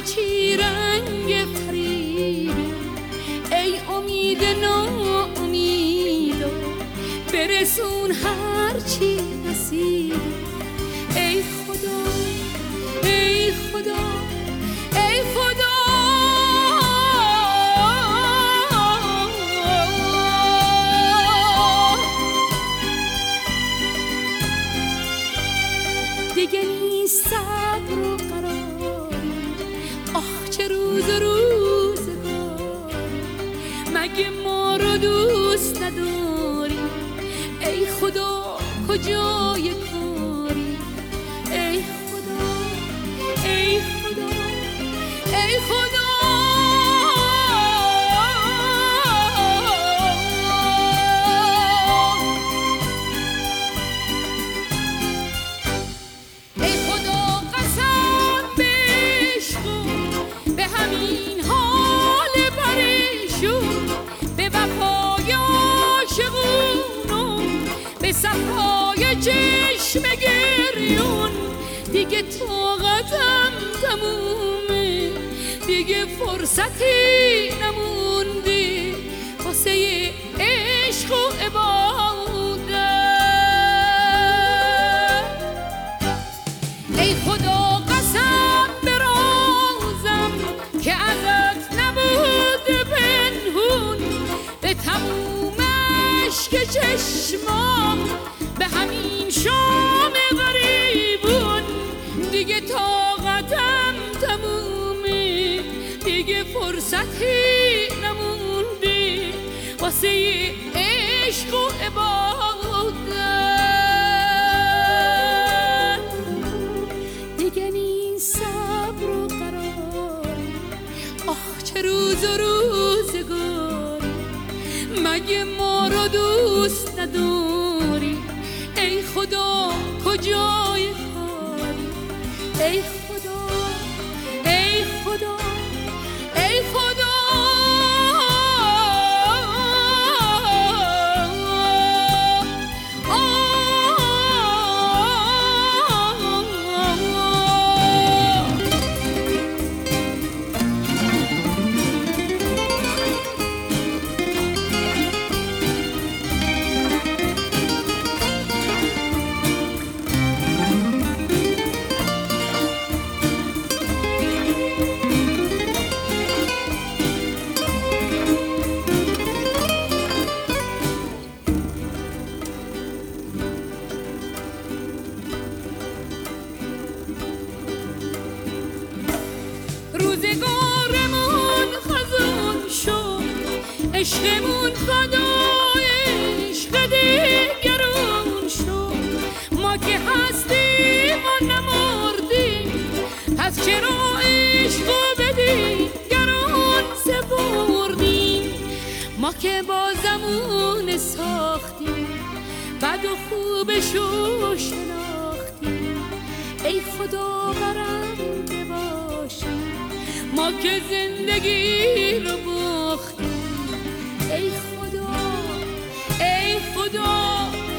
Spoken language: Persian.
هرچی رنگ فریبه، ای امید ناامیدا برسون هرچی نصیبه. ای خدا ای خدا ای خدا، دیگه نیست صبر و قراری، آه چه روز و روزگاری، مگه ما رو دوست نداری؟ ای خدا کجای کاری؟ ای خدا ای خدا ای خدا. ای خدا قسم به عشق به همین حال پریشون، به وفای عاشقون، به صفای چشم گریون، دیگه طاقتم تمومه، دیگه فرصتی نمونده واسه عشق و عبادت. ای خدا قسم به رازم که ازت نبود پنهون، به تموم اشک چشمام، به همین شام غریبون، دیگه طاقتم تمومه، دیگه فرصتی نمونده واسه عشق و عبادت. دیگه نیست صبر و قراری، آه چه روز و روزگاری، مگه ما رو دوست نداری؟ ای خدا کجای کاری؟ ای خدا ای خدا ای خدا. روزگارمون خزون شد، عشقمون فدای عشق دیگرون شد، ما که هستیم و نمردیم، پس چرا عشقو به دیگرون سپردیم؟ ما که بازمون ساختیم، بد و خوبشو شناختیم، ای خدا برنده باشیم، ما که زندگی رو باختیم. ای خدا ای خدا